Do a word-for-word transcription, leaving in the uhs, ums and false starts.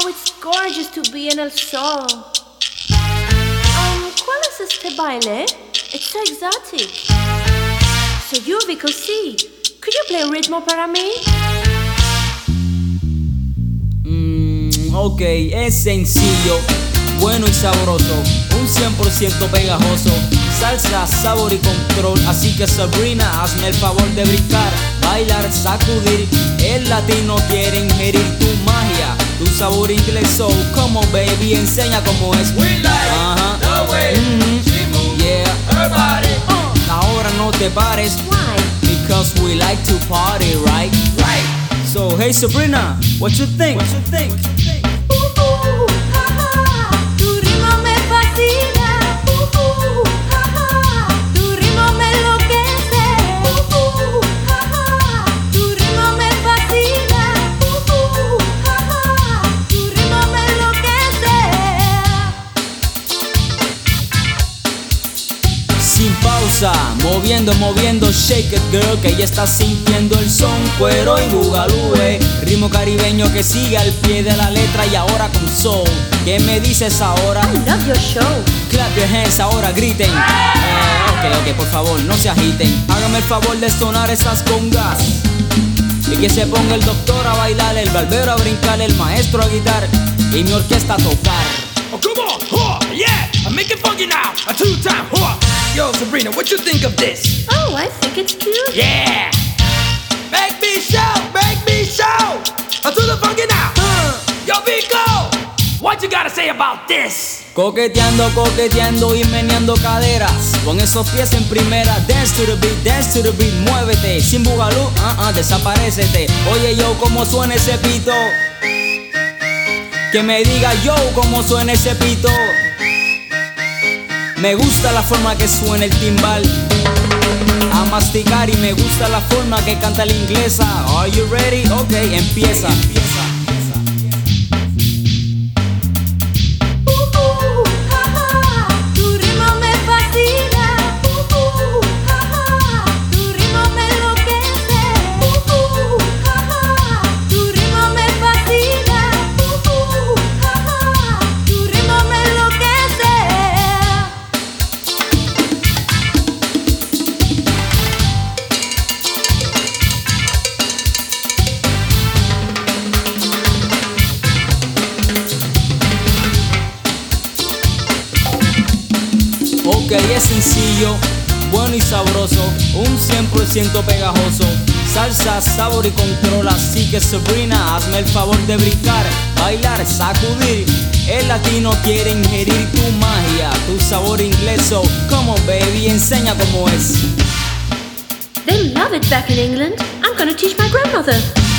Oh, it's gorgeous to be in el sol. Um, ¿cuál es este baile? It's so exotic. So you, Vico C, could you play ritmo para mí? Mmm, ok, es sencillo, bueno y sabroso, un cien por ciento pegajoso. Salsa, sabor y control, así que Sabrina, hazme el favor de brincar, bailar, sacudir. El latino quiere ingerir tu magia, tu sabor inglés, so come on baby, enseña cómo es. We like Ajá. the way Mhm. she moves Yeah. her body. Uh, ahora no te pares, Why? because we like to party, right? Right. So hey Sabrina, what you think? What you think? Uh, uh, ja, ja. Tu ritmo me fascina. Uh, uh, ja, ja. Tu ritmo me enloquece. Uh, uh, ja, ja. Tu ritmo me fascina. Uh, uh, ja, ja. Tu ritmo me enloquece. Sin pausa, moviendo, moviendo, shake it girl, que ya está sintiendo el son, cuero y bugalú, eh. Ritmo caribeño que sigue al pie de la letra y ahora con soul. ¿Qué me dices ahora? I love your show. Clap your hands, ahora griten. Eh, ok, ok, por favor, no se agiten. Hágame el favor de sonar esas congas. Y que se ponga el doctor a bailar, el barbero a brincar, el maestro a guitar y mi orquesta a tocar. Oh, come on. Huh. Yeah. I'm making funky now. A two-time. Huh. Yo, Sabrina, what you think of this? Oh, I think it's cute. Yeah. Make me shout. Make me shout. Uh, to the funky now. Uh. Yo, Vico, what you gotta say about this? Coqueteando, coqueteando y meneando caderas, con esos pies en primera. Dance to the beat, dance to the beat, muévete. Sin bugalú, ah, uh, ah, -uh, desaparécete. Oye yo, cómo suena ese pito. Que me diga yo cómo suena ese pito. Me gusta la forma que suena el timbal a masticar y me gusta la forma que canta la inglesa. Are you ready? Ok, empieza. Uh, uh, ja, ja. Tu ritmo me fascina. Uh, uh, ja, ja. Tu ritmo me enloquece. Uh, uh, ja, ja. Tu ritmo me fascina. Uh, uh, ja, ja. Tu ritmo me enloquece. Ok, es sencillo, bueno y sabroso, un cien por ciento pegajoso. Salsa, sabor y control, así que Sabrina, hazme el favor de brincar, bailar, sacudir. El latino quiere ingerir tu magia, tu sabor inglés, so come on baby, enseña cómo es. They love it back in England. I'm gonna teach my grandmother.